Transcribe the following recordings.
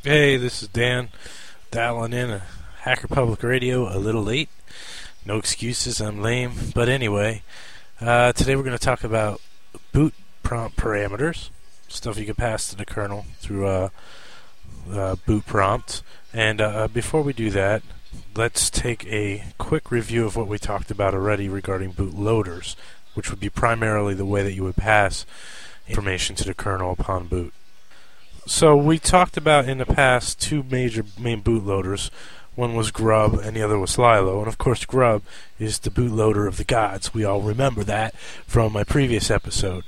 Hey, this is Dan, dialing in a Hacker Public Radio a little late. No excuses, I'm lame. But anyway, today we're going to talk about boot prompt parameters, stuff you can pass to the kernel through boot prompt. And before we do that, let's take a quick review of what we talked about already regarding boot loaders, which would be primarily the way that you would pass information to the kernel upon boot. So we talked about in the past two major main bootloaders. One was Grub and the other was Lilo. And of course Grub is the bootloader of the gods. We all remember that from my previous episode.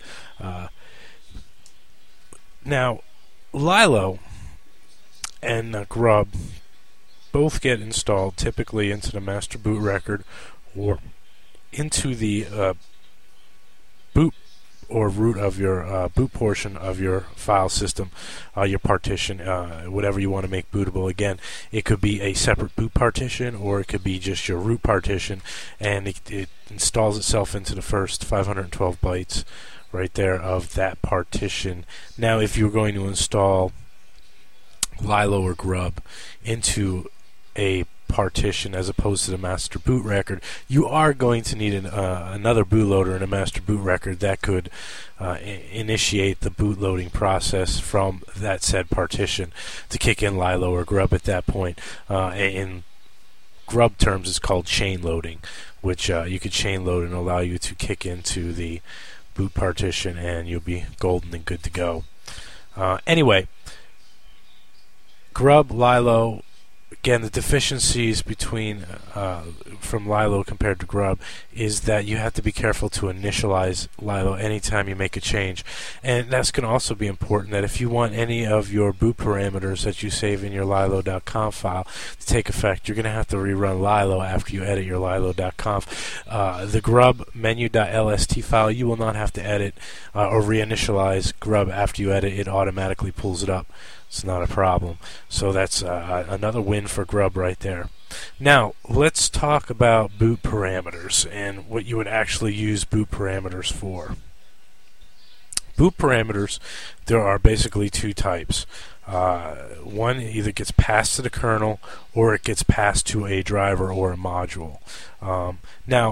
Now, Lilo and Grub both get installed typically into the master boot record or into the boot or root of your boot portion of your file system, your partition, whatever you want to make bootable. Again, it could be a separate boot partition or it could be just your root partition, and it installs itself into the first 512 bytes right there of that partition. Now, if you're going to install Lilo or Grub into a partition as opposed to the master boot record, you are going to need another bootloader in a master boot record that could initiate the bootloading process from that said partition to kick in Lilo or Grub at that point. In Grub terms, it's called chain loading, which you could chain load and allow you to kick into the boot partition, and you'll be golden and good to go. Anyway, Grub, Lilo. Again, the deficiencies between from Lilo compared to Grub is that you have to be careful to initialize Lilo anytime you make a change. And that's going to also be important that if you want any of your boot parameters that you save in your Lilo.conf file to take effect, you're going to have to rerun Lilo after you edit your Lilo.conf. The Grub menu.lst file, you will not have to edit or reinitialize Grub after you edit. It automatically pulls it up. It's not a problem. So that's another win for Grub right there. Now, let's talk about boot parameters and what you would actually use boot parameters for. Boot parameters, there are basically two types. One either gets passed to the kernel or it gets passed to a driver or a module. Now,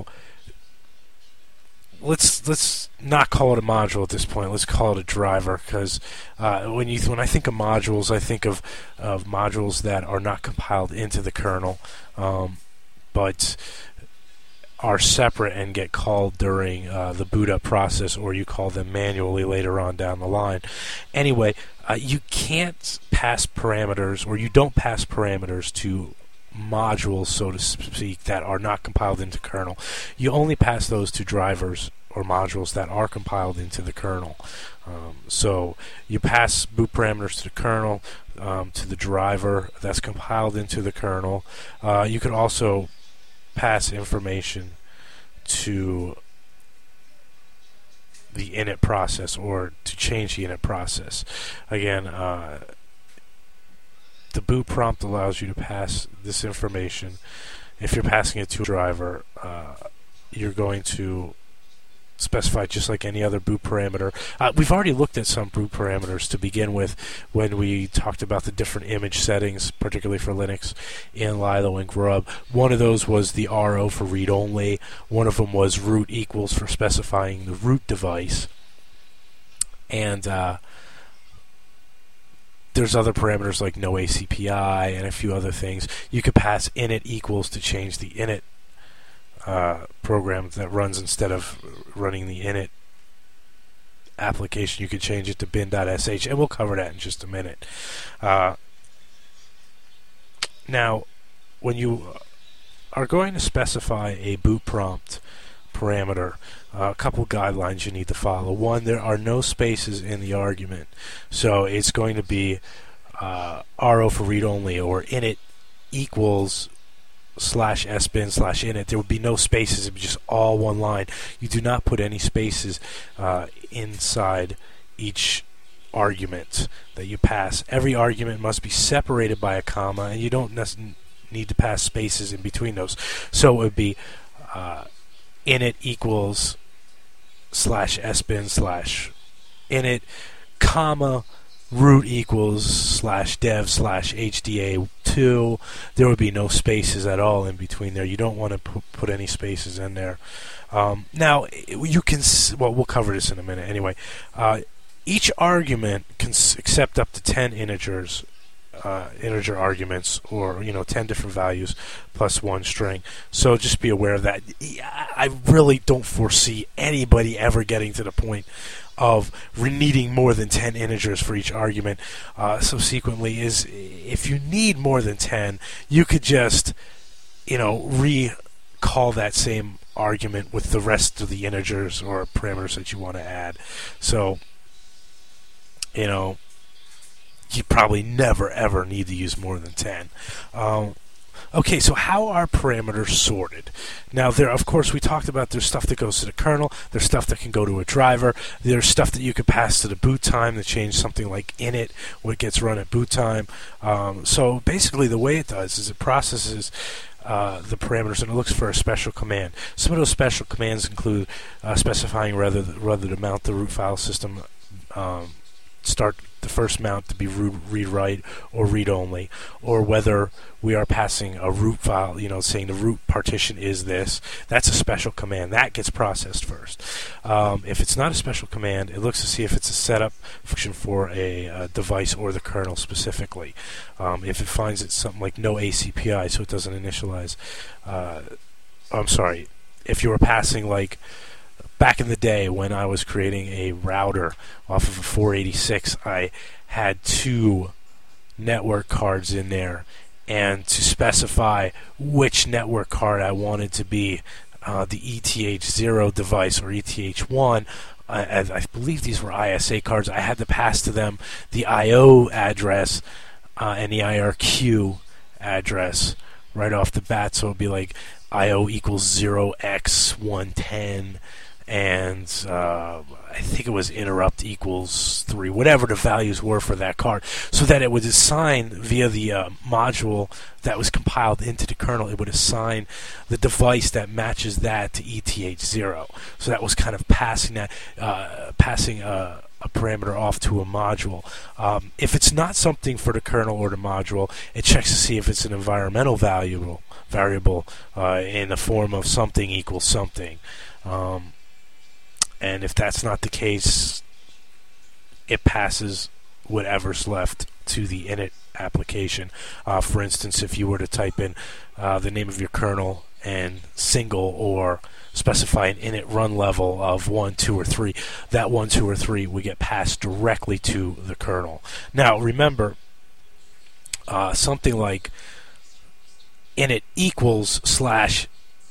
let's not call it a module at this point. Let's call it a driver, because when I think of modules, I think of modules that are not compiled into the kernel, but are separate and get called during the boot up process, or you call them manually later on down the line. Anyway, you can't pass parameters, or you don't pass parameters to modules, so to speak, that are not compiled into kernel. You only pass those to drivers or modules that are compiled into the kernel. So you pass boot parameters to the kernel, to the driver that's compiled into the kernel. You could also pass information to the init process or to change the init process. Again, the boot prompt allows you to pass this information. If you're passing it to a driver, you're going to specify just like any other boot parameter. We've already looked at some boot parameters to begin with when we talked about the different image settings, particularly for Linux, in Lilo and Grub. One of those was the RO for read-only. One of them was root equals for specifying the root device. And there's other parameters like no ACPI and a few other things. You could pass init equals to change the init program that runs instead of running the init application. You could change it to bin.sh, and we'll cover that in just a minute. Now, when you are going to specify a boot prompt parameter, a couple guidelines you need to follow. One, there are no spaces in the argument, so it's going to be RO for read only or init equals /sbin/init. There would be no spaces. It would be just all one line. You do not put any spaces inside each argument that you pass. Every argument must be separated by a comma, and you don't need to pass spaces in between those. So it would be init equals /sbin/init, comma, root equals slash dev slash HDA2. There would be no spaces at all in between there. You don't want to put any spaces in there. Now, you can, well, we'll cover this in a minute anyway. Each argument can accept up to 10 integers, integer arguments, or 10 different values plus one string. So just be aware of that. I really don't foresee anybody ever getting to the point of needing more than 10 integers for each argument. Subsequently, is if you need more than 10, you could just recall that same argument with the rest of the integers or parameters that you want to add. So you probably never ever need to use more than 10. Okay, so how are parameters sorted? Now, of course, we talked about there's stuff that goes to the kernel, there's stuff that can go to a driver, there's stuff that you could pass to the boot time to change something like init, what gets run at boot time. So basically the way it does is it processes the parameters and it looks for a special command. Some of those special commands include specifying whether to mount the root file system, start the first mount to be read write or read only, or whether we are passing a root file, saying the root partition is this. That's a special command that gets processed first. If it's not a special command, it looks to see if it's a setup function for a device or the kernel specifically. If it finds it's something like no ACPI, so it doesn't initialize. I'm sorry, if you were passing like back in the day when I was creating a router off of a 486, I had 2 network cards in there, and to specify which network card I wanted to be the ETH0 device or ETH1, I believe these were ISA cards, I had to pass to them the IO address and the IRQ address right off the bat, so it would be like IO equals 0x110, and I think it was interrupt equals 3, whatever the values were for that card, so that it would assign via the module that was compiled into the kernel, it would assign the device that matches that to ETH0. So that was kind of passing a parameter off to a module. If it's not something for the kernel or the module, it checks to see if it's an environmental variable in the form of something equals something. And if that's not the case, it passes whatever's left to the init application. For instance, if you were to type in the name of your kernel and single or specify an init run level of 1, 2, or 3, that 1, 2, or 3 would get passed directly to the kernel. Now, remember, something like init equals slash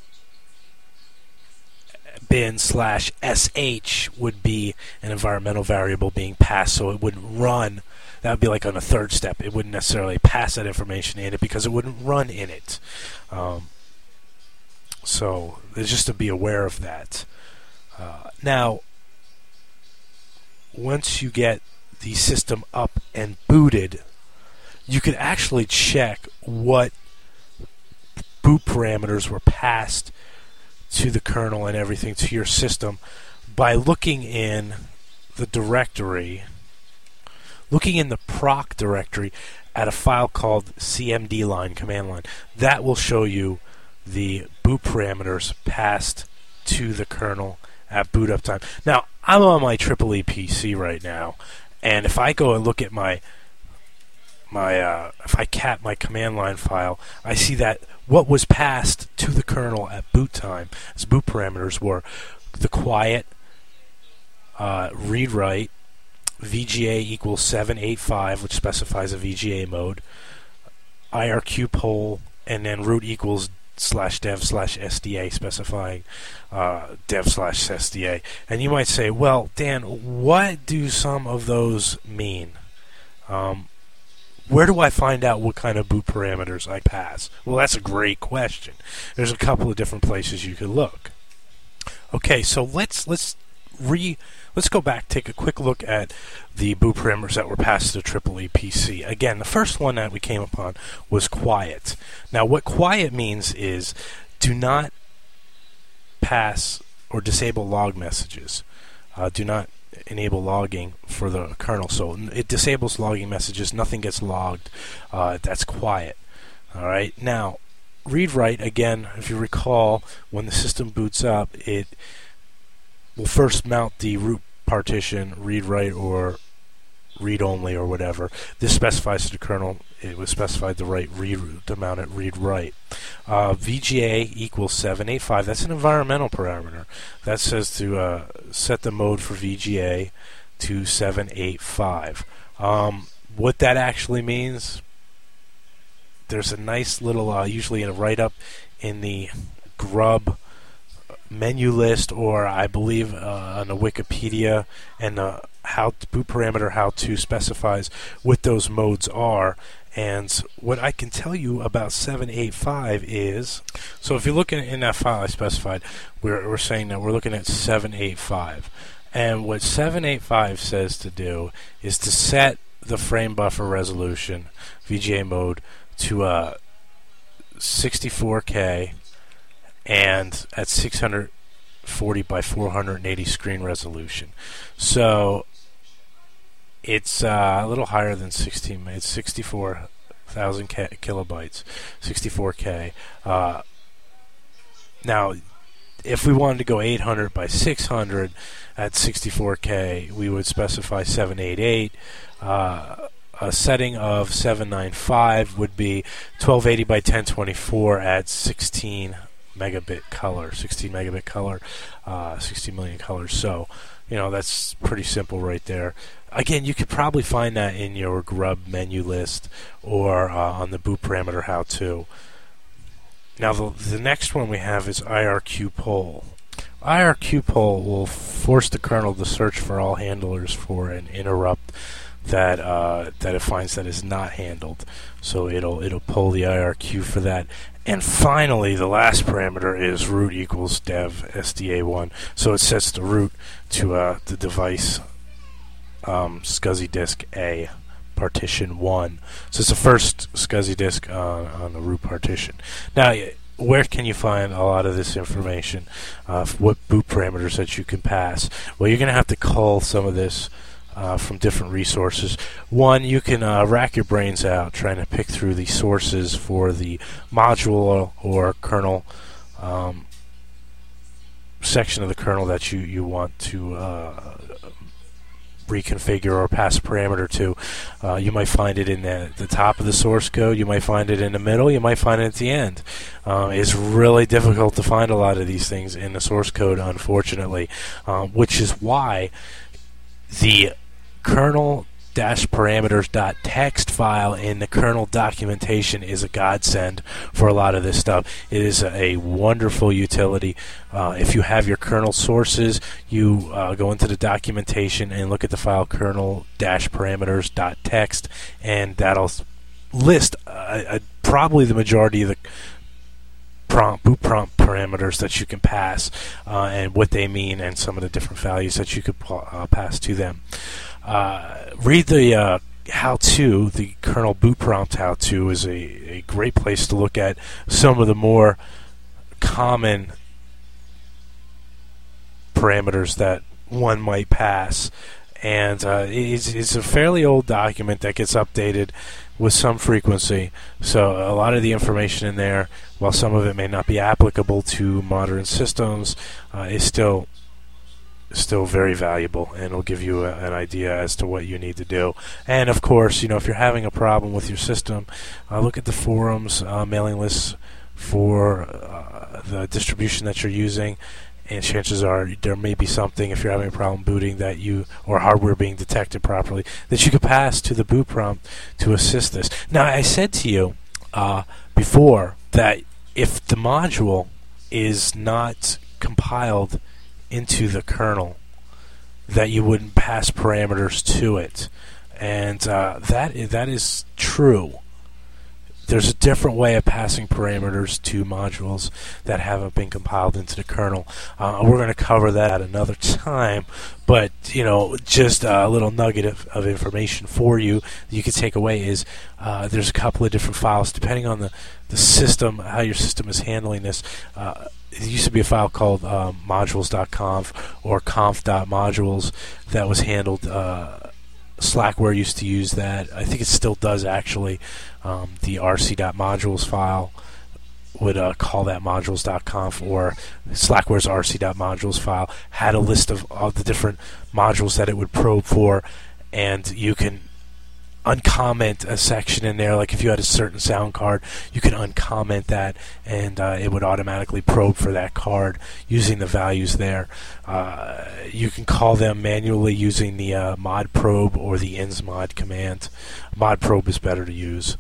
bin slash sh would be an environmental variable being passed, so it wouldn't run. That would be like on a third step. It wouldn't necessarily pass that information in it because it wouldn't run in it. So just to be aware of that. Now, once you get the system up and booted, you could actually check what boot parameters were passed to the kernel and everything to your system by looking in the directory, looking in the proc directory at a file called cmd line, command line. That will show you the boot parameters passed to the kernel at boot up time. Now, I'm on my EEE PC right now, and if I go and look at if I cat my command line file, I see that what was passed to the kernel at boot time as boot parameters were the quiet, read write, VGA equals 785, which specifies a VGA mode, IRQ poll, and then root equals /dev/SDA, specifying dev/SDA. And you might say, well, Dan, what do some of those mean? Where do I find out what kind of boot parameters I pass? Well, that's a great question. There's a couple of different places you could look. Okay, so let's go back, take a quick look at the boot parameters that were passed to the EEE PC. Again, the first one that we came upon was quiet. Now, what quiet means is do not pass or disable log messages. Do not enable logging for the kernel. So it disables logging messages. Nothing gets logged. That's quiet. All right. Now, read-write, again, if you recall, when the system boots up, it will first mount the root partition, read-write or read-only or whatever. This specifies to the kernel. It was specified the right reroute to mount it read-write. VGA equals 785. That's an environmental parameter. That says to set the mode for VGA to 785. What that actually means, there's a nice little, usually in a write-up in the grub menu list, or I believe on the Wikipedia, and the boot parameter how-to specifies what those modes are. And what I can tell you about 785 is, so if you look in that file I specified, we're saying that we're looking at 785. And what 785 says to do is to set the frame buffer resolution, VGA mode, to 64K and at 640 by 480 screen resolution. So it's a little higher than 16. It's 64,000 kilobytes, 64K. Now, if we wanted to go 800 by 600 at 64K, we would specify 788. A setting of 795 would be 1280 by 1024 at 16 megabit color, 16 megabit color, 60 million colors. So, that's pretty simple right there. Again, you could probably find that in your grub menu list or on the boot parameter how-to. Now, the next one we have is IRQ poll. IRQ poll will force the kernel to search for all handlers for an interrupt that it finds that is not handled. So it'll pull the IRQ for that. And finally, the last parameter is root equals dev SDA1. So it sets the root to the device SCSI disk A partition 1. So it's the first SCSI disk on the root partition. Now, where can you find a lot of this information? What boot parameters that you can pass? Well, you're going to have to cull some of this from different resources. One, you can rack your brains out trying to pick through the sources for the module or kernel section of the kernel that you want to reconfigure or pass a parameter to. You might find it in the top of the source code, you might find it in the middle, you might find it at the end. It's really difficult to find a lot of these things in the source code, unfortunately, which is why the kernel-parameters.txt file in the kernel documentation is a godsend for a lot of this stuff. It is a wonderful utility. If you have your kernel sources, you go into the documentation and look at the file kernel-parameters.txt, and that'll list probably the majority of the boot prompt parameters that you can pass and what they mean and some of the different values that you could pass to them. Read the how-to, the kernel boot prompt how-to is a great place to look at some of the more common parameters that one might pass. And it's a fairly old document that gets updated with some frequency. So a lot of the information in there, while some of it may not be applicable to modern systems, is still very valuable, and will give you an idea as to what you need to do. And of course, if you're having a problem with your system, look at the forums, mailing lists for the distribution that you're using, and chances are there may be something, if you're having a problem booting, that or hardware being detected properly, that you could pass to the boot prompt to assist this. Now, I said to you before that if the module is not compiled into the kernel, that you wouldn't pass parameters to it, and that is true. There's a different way of passing parameters to modules that haven't been compiled into the kernel. We're going to cover that at another time, but just a little nugget of information for you that you can take away is there's a couple of different files depending on the system, how your system is handling this. it used to be a file called modules.conf or conf.modules that was handled. Slackware used to use that. I think it still does, actually. The rc.modules file would call that modules.conf, or Slackware's rc.modules file had a list of all the different modules that it would probe for, and you can uncomment a section in there. Like if you had a certain sound card, you can uncomment that, and it would automatically probe for that card using the values there. You can call them manually using the mod probe or the insmod command. Mod probe is better to use.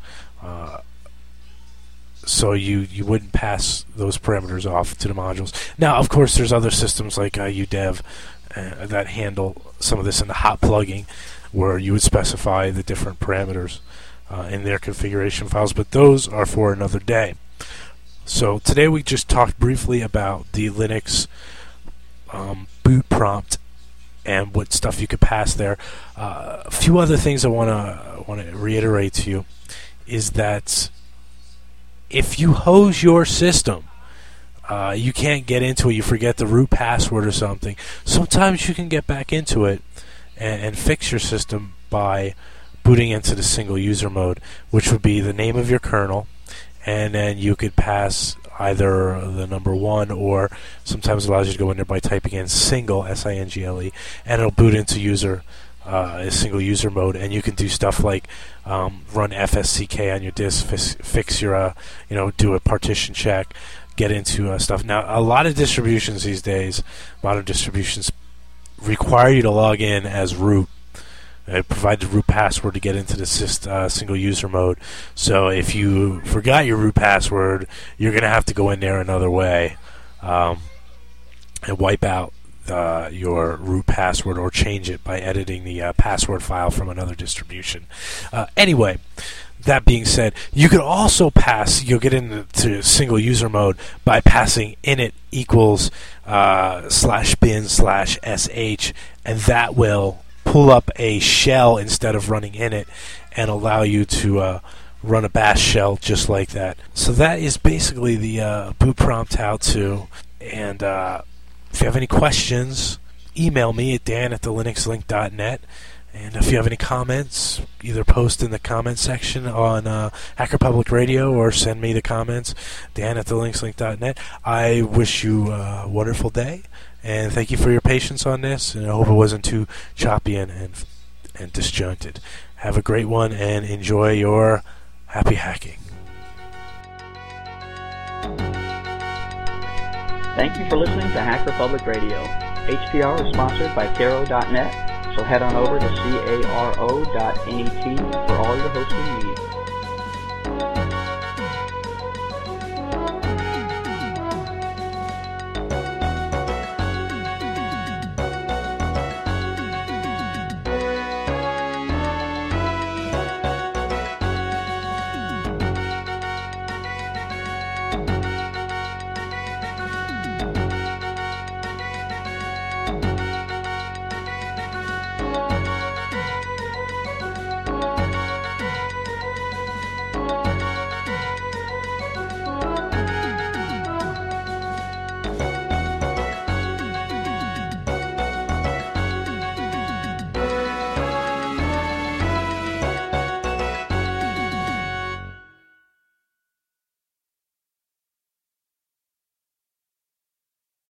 So you wouldn't pass those parameters off to the modules. Now, of course, there's other systems like UDEV that handle some of this in the hot plugging, where you would specify the different parameters in their configuration files, but those are for another day. So today we just talked briefly about the Linux boot prompt and what stuff you could pass there. A few other things I want to reiterate to you is that if you hose your system, you can't get into it, you forget the root password or something, sometimes you can get back into it and fix your system by booting into the single user mode, which would be the name of your kernel, and then you could pass either the number 1, or sometimes it allows you to go in there by typing in single, S-I-N-G-L-E, and it'll boot into single user mode, and you can do stuff like run FSCK on your disk, fix your, do a partition check, get into stuff. Now, a lot of distributions these days, modern distributions, require you to log in as root. Provide the root password to get into the single user mode. So if you forgot your root password, you're going to have to go in there another way and wipe out your root password, or change it by editing the password file from another distribution. Anyway, that being said, you could also you'll get into single user mode by passing init equals /bin/sh, and that will pull up a shell instead of running init and allow you to run a bash shell just like that. So that is basically the boot prompt how-to. And if you have any questions, email me at dan@thelinuxlink.net. And if you have any comments, either post in the comment section on Hacker Public Radio or send me the comments, dan@thelinuxlink.net. I wish you a wonderful day, and thank you for your patience on this, and I hope it wasn't too choppy and disjointed. Have a great one, and enjoy your happy hacking. Thank you for listening to Hacker Public Radio. HPR is sponsored by Caro.net. So head on over to caro.net for all your hosting needs.